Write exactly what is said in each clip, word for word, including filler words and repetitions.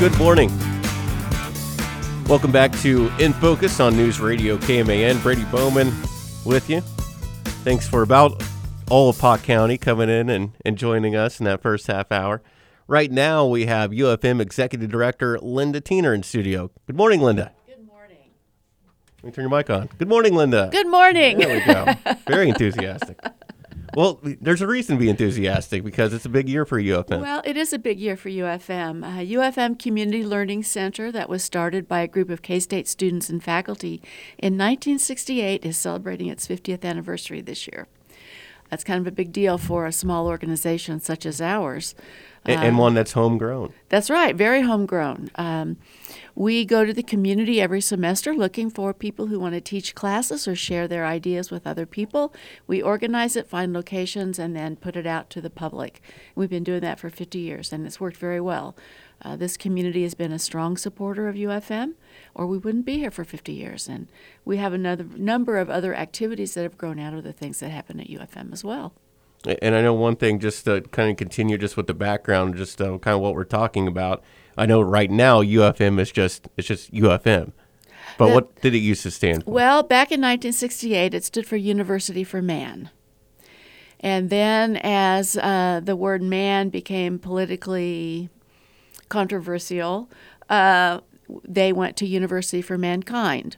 Good morning. Welcome back to In Focus on News Radio K M A N. Brady Bowman with you. Thanks for about all of Pot County coming in and, and joining us in that first half hour. Right now we have U F M Executive Director Linda Tiener in studio. Good morning, Linda. Good morning. Let me turn your mic on. Good morning, Linda. Good morning. There we go. Very enthusiastic. Well, there's a reason to be enthusiastic because it's a big year for U F M. Well, it is a big year for U F M. Uh, U F M Community Learning Center, that was started by a group of K-State students and faculty in nineteen sixty-eight, is celebrating its fiftieth anniversary this year. That's kind of a big deal for a small organization such as ours. And, and one that's homegrown. That's right, very homegrown. Um, we go to the community every semester looking for people who want to teach classes or share their ideas with other people. We organize it, find locations, and then put it out to the public. We've been doing that for fifty years, and it's worked very well. Uh, this community has been a strong supporter of U F M, or we wouldn't be here for fifty years. And we have another number of other activities that have grown out of the things that happen at U F M as well. And I know one thing, just to kind of continue just with the background, just uh, kind of what we're talking about. I know right now U F M is just it's just U F M. But The- what did it used to stand for? Well, back in nineteen sixty-eight, it stood for University for Man. And then as uh, the word man became politically controversial, uh, they went to University for Mankind.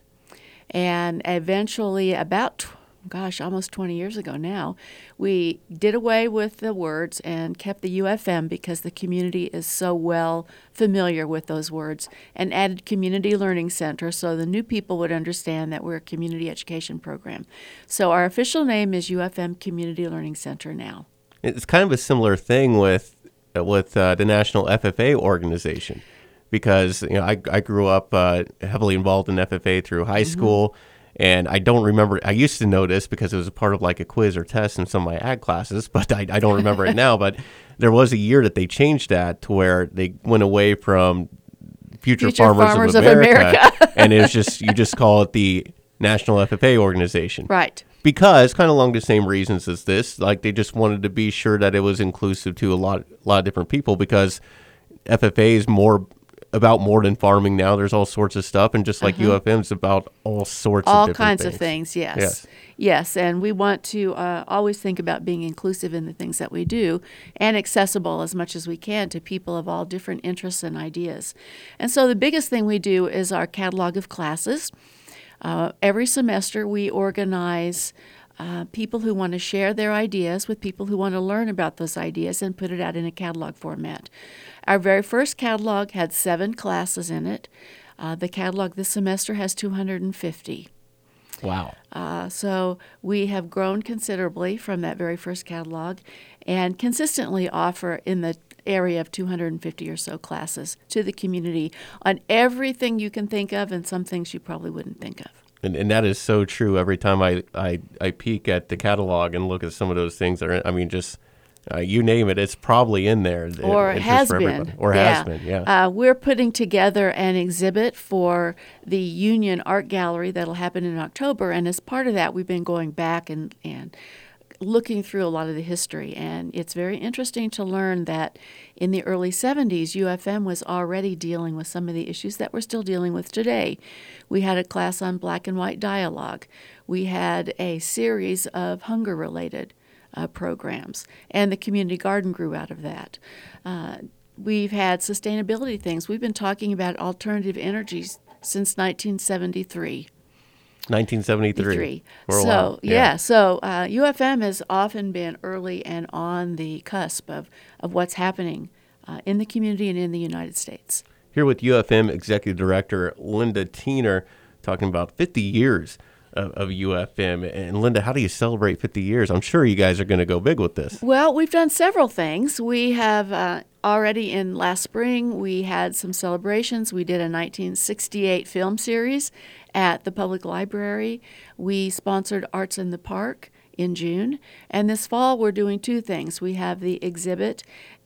And eventually, about, tw- gosh, almost twenty years ago now, we did away with the words and kept the U F M because the community is so well familiar with those words, and added Community Learning Center so the new people would understand that we're a community education program. So our official name is U F M Community Learning Center now. It's kind of a similar thing with with uh, the National F F A organization, because you know I I grew up uh, heavily involved in F F A through high Mm-hmm. school, and I don't remember. I used to know this because it was a part of like a quiz or test in some of my ag classes, but I, I don't remember it now. But there was a year that they changed that to where they went away from Future, Future Farmers, Farmers of of America, America. and it was just you just call it the National F F A organization. Right. Because kind of along the same reasons as this, like they just wanted to be sure that it was inclusive to a lot, a lot of different people. Because F F A is more about more than farming now. There's all sorts of stuff, and just like Uh-huh. U F M is about all sorts All of different kinds things. of things, yes. Yes. Yes, and we want to uh, always think about being inclusive in the things that we do and accessible as much as we can to people of all different interests and ideas. And so the biggest thing we do is our catalog of classes. Uh, every semester we organize uh, people who want to share their ideas with people who want to learn about those ideas and put it out in a catalog format. Our very first catalog had seven classes in it. Uh, the catalog this semester has two hundred fifty. Wow. Uh, so we have grown considerably from that very first catalog and consistently offer in the area of two hundred fifty or so classes to the community on everything you can think of and some things you probably wouldn't think of. And, and that is so true. Every time I, I, I peek at the catalog and look at some of those things that are, I mean, just uh, you name it, it's probably in there. Or It- it's just has for been. everybody. Or yeah. has been, yeah. Uh, we're putting together an exhibit for the Union Art Gallery that'll happen in October, and as part of that, we've been going back and, and looking through a lot of the history, and it's very interesting to learn that in the early seventies, U F M was already dealing with some of the issues that we're still dealing with today. We had a class on black and white dialogue. We had a series of hunger-related uh, programs, and the community garden grew out of that. Uh, we've had sustainability things. We've been talking about alternative energies since nineteen seventy-three. nineteen seventy-three. For a So, while. yeah, so uh, U F M has often been early and on the cusp of, of what's happening uh, in the community and in the United States. Here with U F M Executive Director Linda Tiener, talking about fifty years of, of U F M. And Linda, how do you celebrate fifty years? I'm sure you guys are going to go big with this. Well, we've done several things. We have uh, already in last spring, we had some celebrations. We did a nineteen sixty-eight film series at the public library. We sponsored Arts in the Park in June. And this fall, we're doing two things. We have the exhibit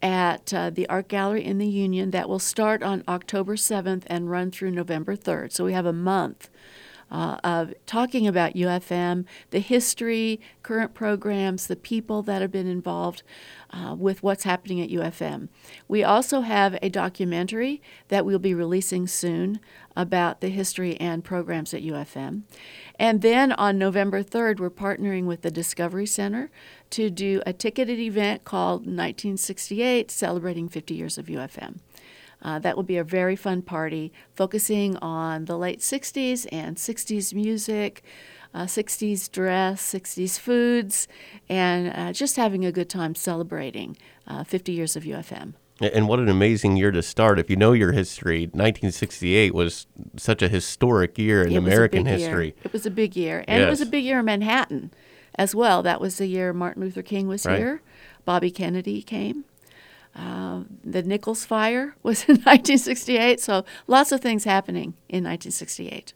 at uh, the Art Gallery in the Union that will start on October seventh and run through November third. So we have a month uh, of talking about U F M, the history, current programs, the people that have been involved uh, with what's happening at U F M. We also have a documentary that we'll be releasing soon about the history and programs at U F M. And then on November third, we're partnering with the Discovery Center to do a ticketed event called nineteen sixty-eight, celebrating fifty years of U F M. Uh, that will be a very fun party, focusing on the late sixties and sixties music, uh, sixties dress, sixties foods, and uh, just having a good time celebrating uh, fifty years of U F M. And what an amazing year to start. If you know your history, nineteen sixty-eight was such a historic year in It was a American big history. Year. It was a big year. And yes. It was a big year in Manhattan as well. That was the year Martin Luther King was right. here. Bobby Kennedy came. Uh, the Nichols Fire was in nineteen sixty-eight, so lots of things happening in nineteen sixty-eight.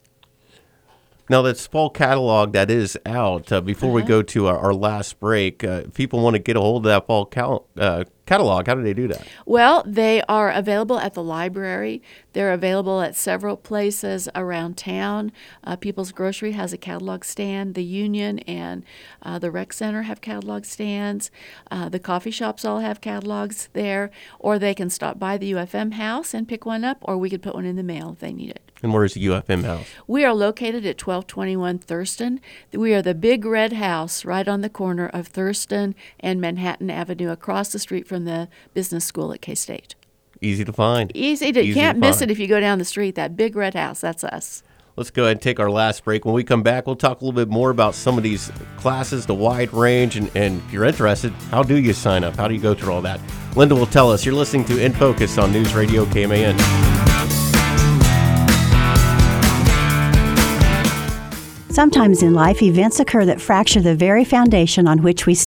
Now, that's fall catalog that is out. Uh, before uh-huh. we go to our, our last break, uh, if people want to get a hold of that fall cal- uh, catalog, how do they do that? Well, they are available at the library. They're available at several places around town. Uh, People's Grocery has a catalog stand. The Union and uh, the Rec Center have catalog stands. Uh, the coffee shops all have catalogs there. Or they can stop by the U F M house and pick one up, or we could put one in the mail if they need it. And where is the U F M house? We are located at twelve twenty-one Thurston. We are the big red house right on the corner of Thurston and Manhattan Avenue, across the street from the business school at K-State. Easy to find. Easy to, Easy you can't to miss find. it if you go down the street. That big red house, that's us. Let's go ahead and take our last break. When we come back, we'll talk a little bit more about some of these classes, the wide range, and, and if you're interested, how do you sign up? How do you go through all that? Linda will tell us. You're listening to In Focus on News Radio K M A N. Sometimes in life, events occur that fracture the very foundation on which we